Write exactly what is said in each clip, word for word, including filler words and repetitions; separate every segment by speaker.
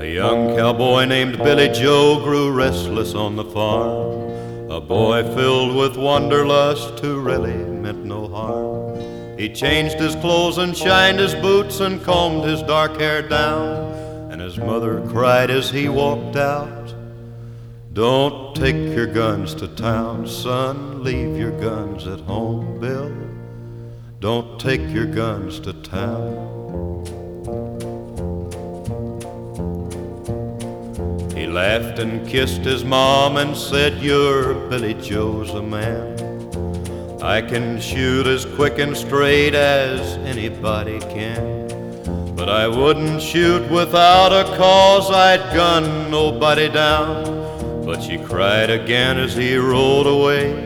Speaker 1: A young cowboy named Billy Joe grew restless on the farm, a boy filled with wanderlust who really meant no harm. He changed his clothes and shined his boots and combed his dark hair down, and his mother cried as he walked out, "Don't take your guns to town, son, leave your guns at home, Bill. Don't take your guns to town." He laughed and kissed his mom and said, "You're Billy Joe's a man. I can shoot as quick and straight as anybody can, but I wouldn't shoot without a cause, I'd gun nobody down." But she cried again as he rolled away,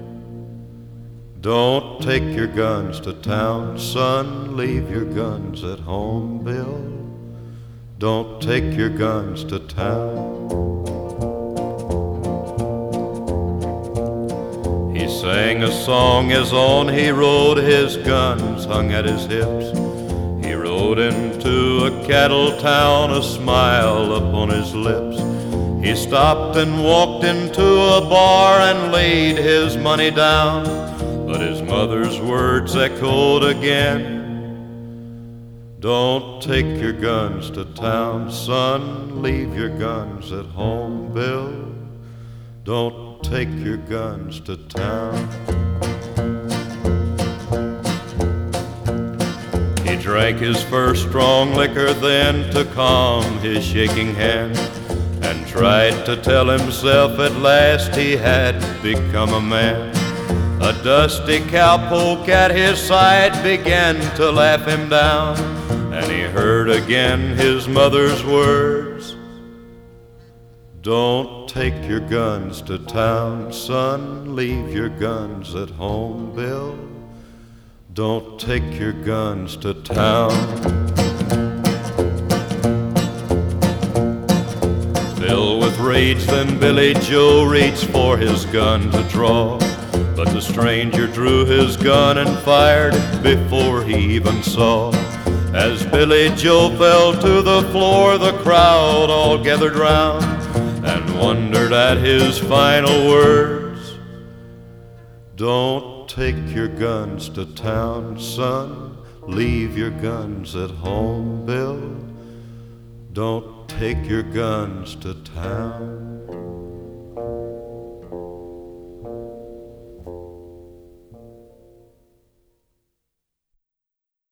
Speaker 1: "Don't take your guns to town, son, leave your guns at home, Bill. Don't take your guns to town." He sang a song as on he rode, his guns hung at his hips. He rode into a cattle town, a smile upon his lips. He stopped and walked into a bar and laid his money down, but his mother's words echoed again, "Don't take your guns to town, son, leave your guns at home, Bill. Don't take your guns to town." He drank his first strong liquor then to calm his shaking hand, and tried to tell himself at last he had become a man. A dusty cowpoke at his side began to laugh him down, and he heard again his mother's words, "Don't take your guns to town, son, leave your guns at home, Bill. Don't take your guns to town." Filled with rage, then Billy Joe reached for his gun to draw, but the stranger drew his gun and fired before he even saw. As Billy Joe fell to the floor, the crowd all gathered round and wondered at his final words, "Don't take your guns to town, son, leave your guns at home, Bill. Don't take your guns to town."